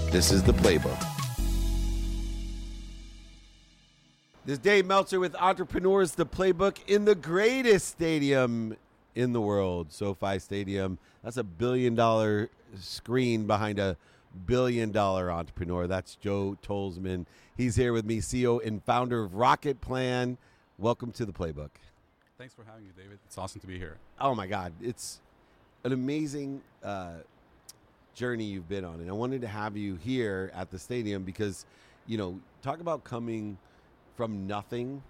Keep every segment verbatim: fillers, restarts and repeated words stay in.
This is The Playbook. This is Dave Meltzer with Entrepreneurs, The Playbook, in the greatest stadium in the world, SoFi Stadium. That's a billion-dollar screen behind a billion-dollar entrepreneur. That's Joe Tolzman. He's here with me, C E O and founder of Rocket Plan. Welcome to The Playbook. Thanks for having me, David. It's awesome to be here. Oh, my God. It's an amazing uh, journey you've been on. And I wanted to have you here at the stadium because, you know, talk about coming from nothing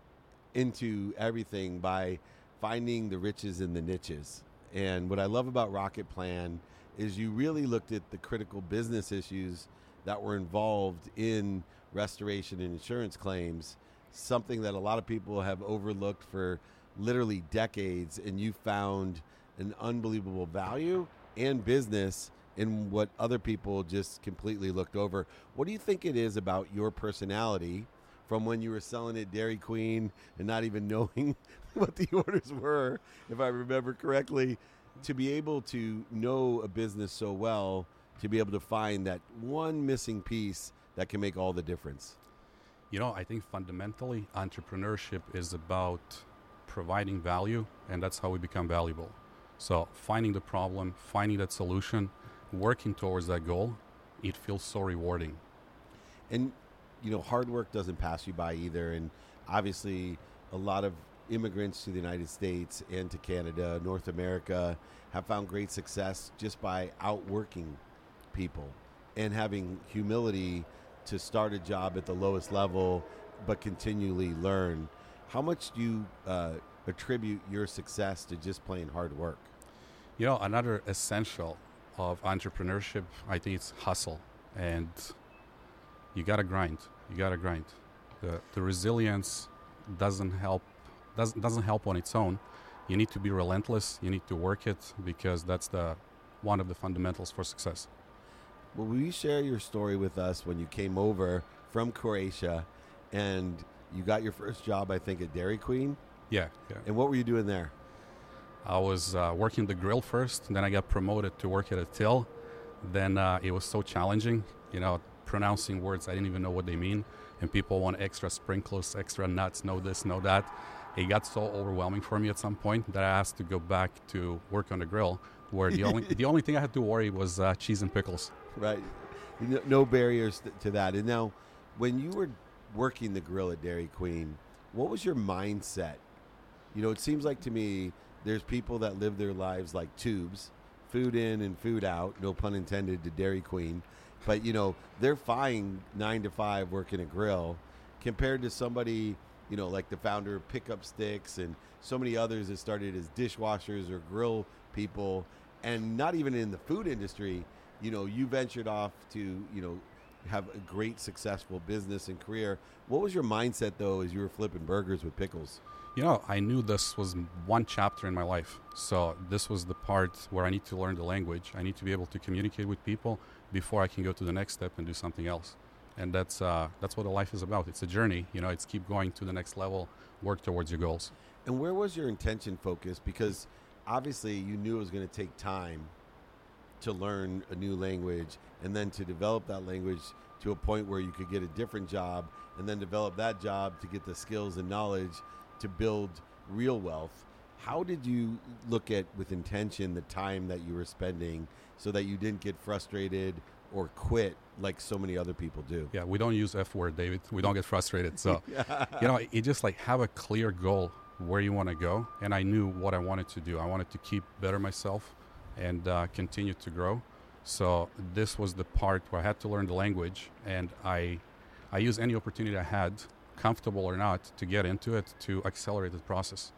into everything by finding the riches in the niches. And what I love about Rocket Plan is you really looked at the critical business issues that were involved in restoration and insurance claims, something that a lot of people have overlooked for literally decades, and you found an unbelievable value and business in what other people just completely looked over. What do you think it is about your personality from when you were selling at Dairy Queen and not even knowing what the orders were, if I remember correctly, to be able to know a business so well, to be able to find that one missing piece that can make all the difference? You know, I think fundamentally entrepreneurship is about providing value, and that's how we become valuable. So finding the problem, finding that solution, working towards that goal, it feels so rewarding. And, you know, hard work doesn't pass you by either. And obviously a lot of immigrants to the United States and to Canada, North America, have found great success just by outworking people and having humility to start a job at the lowest level, but continually learn. How much do you uh, attribute your success to just plain hard work? You know, another essential of entrepreneurship, I think it's hustle. And you got to grind. You got to grind. The, the resilience doesn't help doesn't, doesn't help on its own. You need to be relentless. You need to work it, because that's the one of the fundamentals for success. Well, will you share your story with us when you came over from Croatia and you got your first job, I think, at Dairy Queen? Yeah. yeah. And what were you doing there? I was uh, working the grill first, then I got promoted to work at a till. Then uh, it was so challenging, you know, pronouncing words I didn't even know what they mean, and people want extra sprinkles, extra nuts, know this, know that. It got so overwhelming for me at some point that I asked to go back to work on the grill, where the only the only thing I had to worry was uh, cheese and pickles. Right. No, no barriers to that. And now, when you were working the grill at Dairy Queen, what was your mindset? You know, it seems like to me there's people that live their lives like tubes, food in and food out, no pun intended to Dairy Queen. But, you know, they're fine nine to five working a grill compared to somebody, you know, like the founder of Pickup Sticks and so many others that started as dishwashers or grill people. And not even in the food industry, you know, you ventured off to, you know, have a great successful business and career. What was your mindset, though, as you were flipping burgers with pickles? You know, I knew this was one chapter in my life. So this was the part where I need to learn the language. I need to be able to communicate with people before I can go to the next step and do something else. And that's uh, that's what a life is about. It's a journey. You know, it's keep going to the next level, work towards your goals. And where was your intention focused? Because obviously you knew it was going to take time to learn a new language and then to develop that language to a point where you could get a different job and then develop that job to get the skills and knowledge to build real wealth. How did you look at, with intention, the time that you were spending so that you didn't get frustrated or quit like so many other people do? Yeah, we don't use F word, David. We don't get frustrated. So, you know, you just like have a clear goal where you want to go. And I knew what I wanted to do. I wanted to keep better myself and uh, continue to grow. So this was the part where I had to learn the language, and I, I used any opportunity I had, comfortable or not, to get into it to accelerate the process.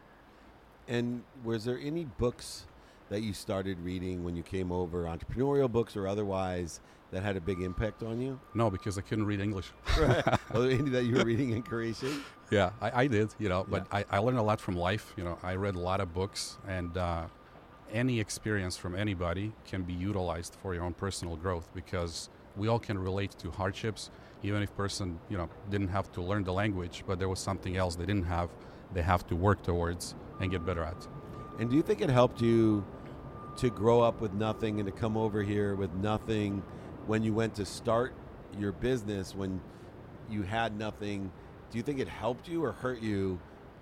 And was there any books that you started reading when you came over, entrepreneurial books or otherwise, that had a big impact on you? No, because I couldn't read English. Right. Well, any that you were reading in Croatian? Yeah, I, I did, you know, but Yeah. I, I learned a lot from life. You know, I read a lot of books, and uh, any experience from anybody can be utilized for your own personal growth, because we all can relate to hardships, even if person, you know, didn't have to learn the language, but there was something else they didn't have, they have to work towards and get better at. And do you think it helped you to grow up with nothing and to come over here with nothing when you went to start your business, when you had nothing, do you think it helped you or hurt you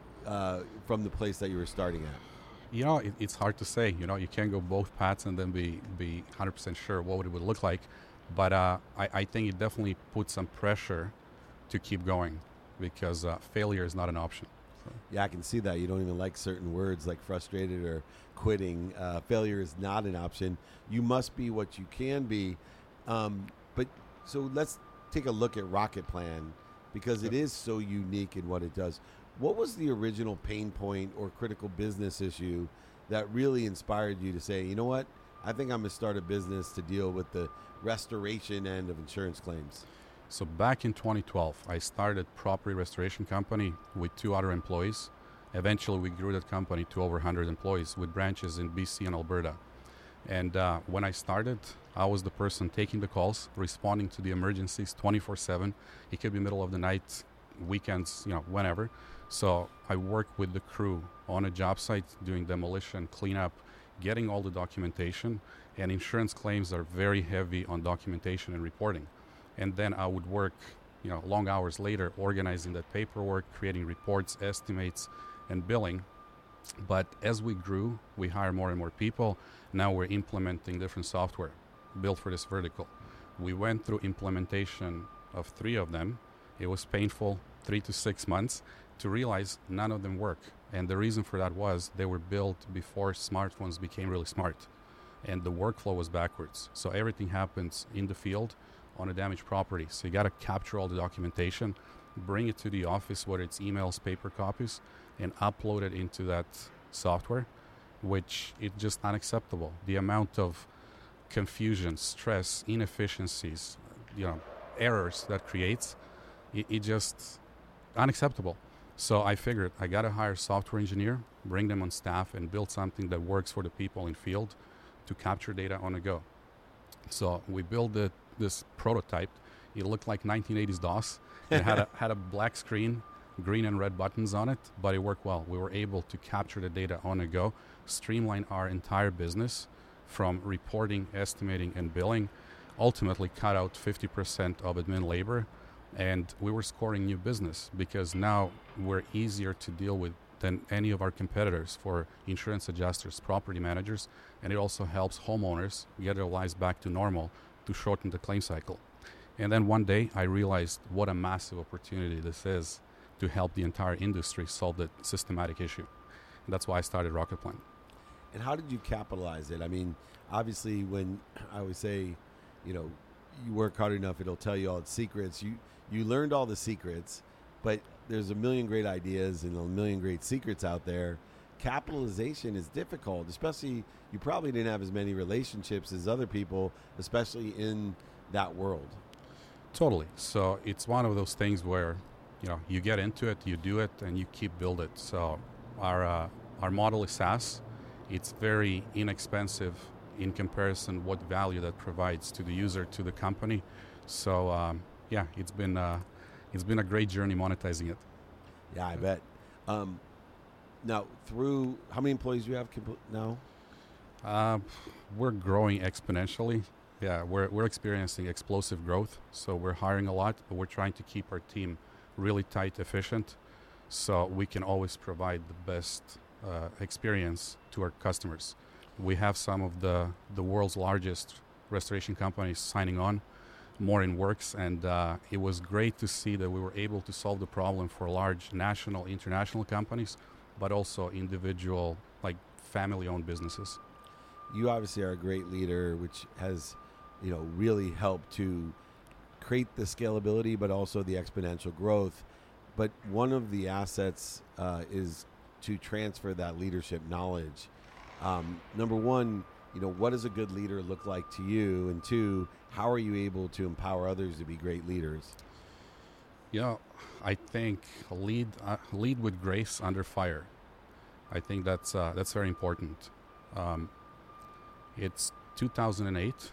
uh, from the place that you were starting at? You know, it, it's hard to say. You know, you can't go both paths and then be be one hundred percent sure what it would look like. But uh, I, I think it definitely puts some pressure to keep going because uh, failure is not an option. So. Yeah, I can see that. You don't even like certain words like frustrated or quitting. Uh, failure is not an option. You must be what you can be. Um, but so let's take a look at Rocket Plan because it is so unique in what it does. What was the original pain point or critical business issue that really inspired you to say, you know what, I think I'm going to start a business to deal with the restoration end of insurance claims? So back in twenty twelve, I started property restoration company with two other employees. Eventually, we grew that company to over one hundred employees with branches in B C and Alberta. And uh, when I started, I was the person taking the calls, responding to the emergencies twenty-four seven. It could be middle of the night, weekends, you know, whenever. So I worked with the crew on a job site doing demolition, cleanup, getting all the documentation. And insurance claims are very heavy on documentation and reporting. And then I would work, you know, long hours later, organizing that paperwork, creating reports, estimates, and billing. But as we grew, we hired more and more people. Now we're implementing different software built for this vertical. We went through implementation of three of them. It was painful, three to six months, to realize none of them work. And the reason for that was they were built before smartphones became really smart. And the workflow was backwards. So everything happens in the field on a damaged property. So you got to capture all the documentation, bring it to the office, whether it's emails, paper copies, and upload it into that software, which is just unacceptable. The amount of confusion, stress, inefficiencies, you know, errors that creates, it, it just unacceptable. So I figured I got to hire a software engineer, bring them on staff, and build something that works for the people in field to capture data on the go. So we built the, this prototype. It looked like nineteen eighties DOS. It had a, had a black screen, green and red buttons on it, but it worked well. We were able to capture the data on the go, streamline our entire business from reporting, estimating, and billing, ultimately cut out fifty percent of admin labor, and we were scoring new business because now we're easier to deal with than any of our competitors for insurance adjusters, property managers, and it also helps homeowners get their lives back to normal to shorten the claim cycle. And then one day I realized what a massive opportunity this is to help the entire industry solve the systematic issue. And that's why I started Rocket Plan. And how did you capitalize it? I mean, obviously when I always say, you know, you work hard enough, it'll tell you all its secrets. You you learned all the secrets, but there's a million great ideas and a million great secrets out there. Capitalization is difficult, especially you probably didn't have as many relationships as other people, especially in that world. Totally. So it's one of those things where, you know, you get into it, you do it, and you keep build it. So our uh, our model is SaaS. It's very inexpensive in comparison what value that provides to the user, to the company. So um, yeah, it's been uh, it's been a great journey monetizing it. Yeah, I bet. Um, now, through how many employees do you have compl- now? Uh, we're growing exponentially. Yeah, we're we're experiencing explosive growth. So we're hiring a lot, but we're trying to keep our team really tight, efficient, so we can always provide the best uh, experience to our customers. We have some of the, the world's largest restoration companies signing on, more in works, and uh, it was great to see that we were able to solve the problem for large national, international companies, but also individual, like family-owned businesses. You obviously are a great leader, which has, you know, really helped to create the scalability, but also the exponential growth. But one of the assets uh, is to transfer that leadership knowledge. Um, number one, you know, what does a good leader look like to you? And two, how are you able to empower others to be great leaders? You know, I think lead uh, lead with grace under fire. I think that's uh, that's very important. Um, it's two thousand eight.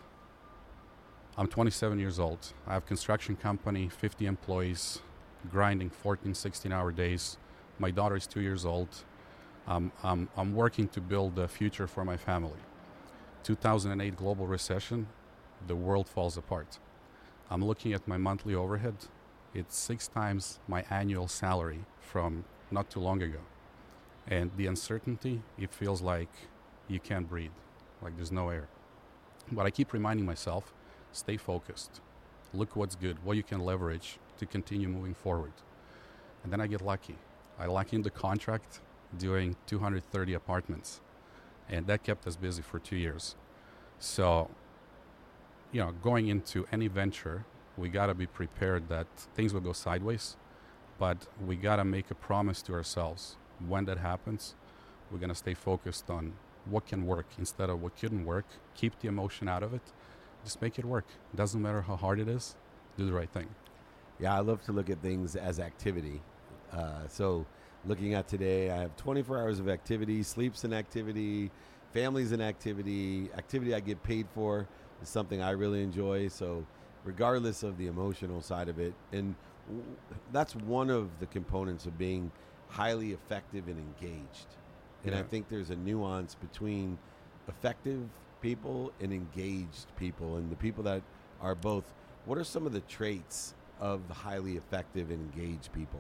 I'm twenty-seven years old. I have a construction company, fifty employees, grinding fourteen, sixteen hour days. My daughter is two years old. Um, I'm, I'm working to build a future for my family. two thousand eight global recession, the world falls apart. I'm looking at my monthly overhead. It's six times my annual salary from not too long ago. And the uncertainty, it feels like you can't breathe, like there's no air. But I keep reminding myself, stay focused. Look what's good, what you can leverage to continue moving forward. And then I get lucky. I lock in the contract doing two hundred thirty apartments. And that kept us busy for two years. So, you know, going into any venture, we got to be prepared that things will go sideways, but we got to make a promise to ourselves. When that happens, we're going to stay focused on what can work instead of what couldn't work. Keep the emotion out of it. Just make it work. Doesn't matter how hard it is. Do the right thing. Yeah, I love to look at things as activity. Uh, so looking at today, I have twenty-four hours of activity, sleep's an activity, family's an activity, activity I get paid for is something I really enjoy. So regardless of the emotional side of it, and w- that's one of the components of being highly effective and engaged. And Yeah. I think there's a nuance between effective people and engaged people, and the people that are both. What are some of the traits of the highly effective and engaged people?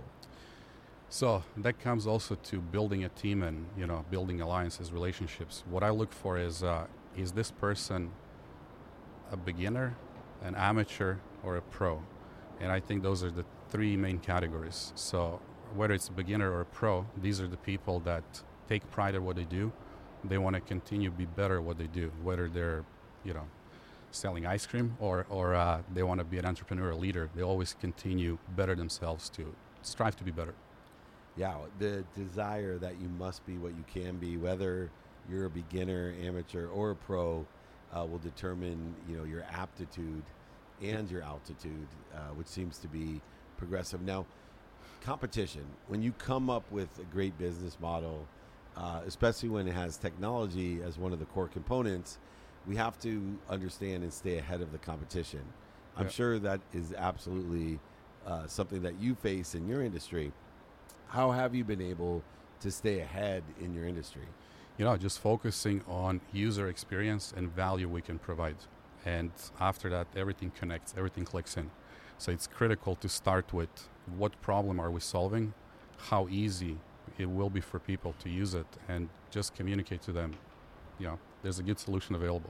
So that comes also to building a team and, you know, building alliances, relationships. What I look for is, uh, is this person a beginner, an amateur, or a pro? And I think those are the three main categories. So whether it's a beginner or a pro, these are the people that take pride in what they do. They want to continue to be better at what they do, whether they're, you know, selling ice cream or, or uh, they want to be an entrepreneur or leader. They always continue better themselves to strive to be better. Yeah, the desire that you must be what you can be, whether you're a beginner, amateur, or a pro, uh, will determine, you know, your aptitude and your altitude, uh, which seems to be progressive. Now, competition. When you come up with a great business model, uh, especially when it has technology as one of the core components, we have to understand and stay ahead of the competition. I'm Yeah. sure that is absolutely uh, something that you face in your industry. How have you been able to stay ahead in your industry? You know, just focusing on user experience and value we can provide. And after that, everything connects, everything clicks in. So it's critical to start with what problem are we solving, how easy it will be for people to use it, and just communicate to them, you know, there's a good solution available.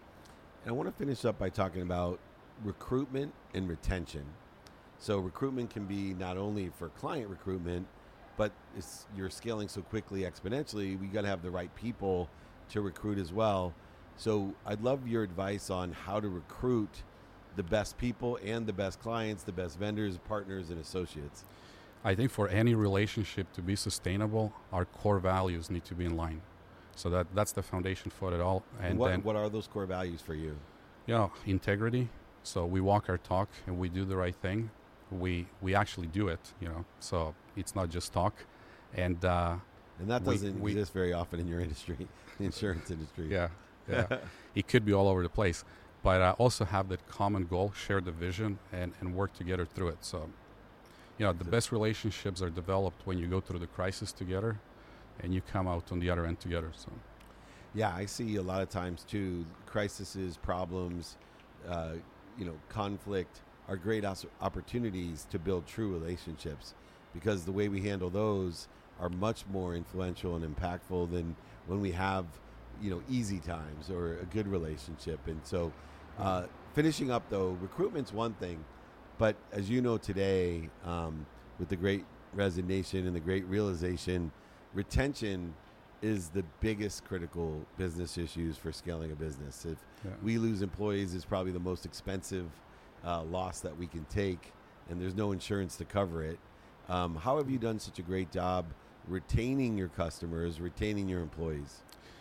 And I want to finish up by talking about recruitment and retention. So recruitment can be not only for client recruitment, but it's, you're scaling so quickly exponentially, we got to have the right people to recruit as well. So I'd love your advice on how to recruit the best people and the best clients, the best vendors, partners, and associates. I think for any relationship to be sustainable, our core values need to be in line. So that that's the foundation for it all. And what, then, what are those core values for you? you know, integrity. So we walk our talk and we do the right thing. We we actually do it, you know. So it's not just talk. And uh, And that we- doesn't we- exist very often in your industry, the insurance industry. yeah, yeah, it could be all over the place. But uh, also have that common goal, share the vision, and, and work together through it. So, you know, the best relationships are developed when you go through the crisis together and you come out on the other end together. So, Yeah, I see a lot of times too, crises, problems, uh, you know, conflict are great os- opportunities to build true relationships, because the way we handle those are much more influential and impactful than when we have, you know, easy times or a good relationship. And so uh, finishing up though, recruitment's one thing, but as you know today, um, with the great resignation and the great realization, retention is the biggest critical business issues for scaling a business. If yeah. we lose employees, it's probably the most expensive uh, loss that we can take, and there's no insurance to cover it. Um, how have you done such a great job retaining your customers, retaining your employees?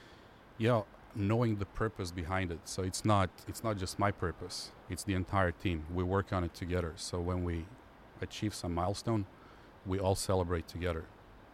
Yeah, knowing the purpose behind it. So it's not it's not just my purpose. It's the entire team. We work on it together. So when we achieve some milestone, we all celebrate together.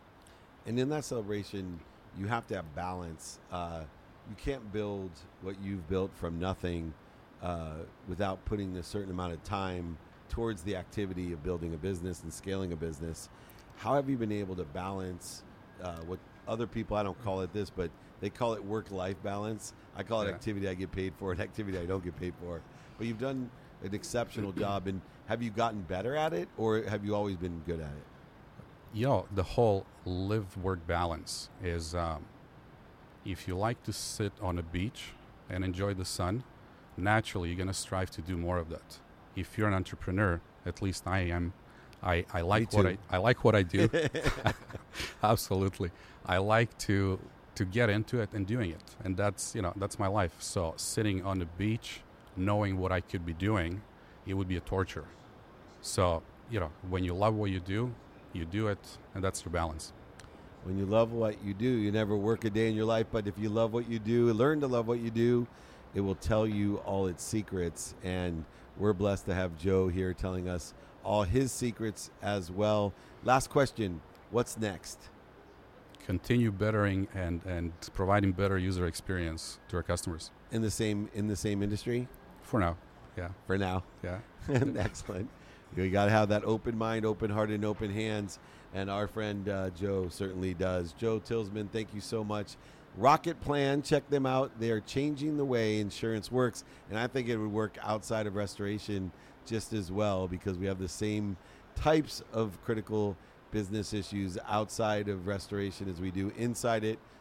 And in that celebration, you have to have balance. Uh, you can't build what you've built from nothing uh, without putting a certain amount of time towards the activity of building a business and scaling a business. How have you been able to balance uh, what other people, I don't call it this, but they call it work-life balance. I call it Yeah. activity I get paid for and activity I don't get paid for. but you've done an exceptional job. And have you gotten better at it, or have you always been good at it? You know, the whole live-work balance is, um, if you like to sit on a beach and enjoy the sun, naturally you're going to strive to do more of that. If you're an entrepreneur, at least I am, I, I like what I, I like what I do. Absolutely. I like to to get into it and doing it. And that's, you know, that's my life. So sitting on the beach, knowing what I could be doing, it would be a torture. So, you know, when you love what you do, you do it, and that's your balance. When you love what you do, you never work a day in your life, but if you love what you do, learn to love what you do, it will tell you all its secrets. And we're blessed to have Joe here telling us all his secrets as well. Last question, what's next? Continue bettering and, and providing better user experience to our customers. In the same in the same industry? For now, yeah. For now. Yeah. Excellent. You got to have that open mind, open heart, and open hands. And our friend uh, Joe certainly does. Joe Tilsman, thank you so much. Rocket Plan, check them out. They are changing the way insurance works. And I think it would work outside of restoration just as well, because we have the same types of critical business issues outside of restoration as we do inside it.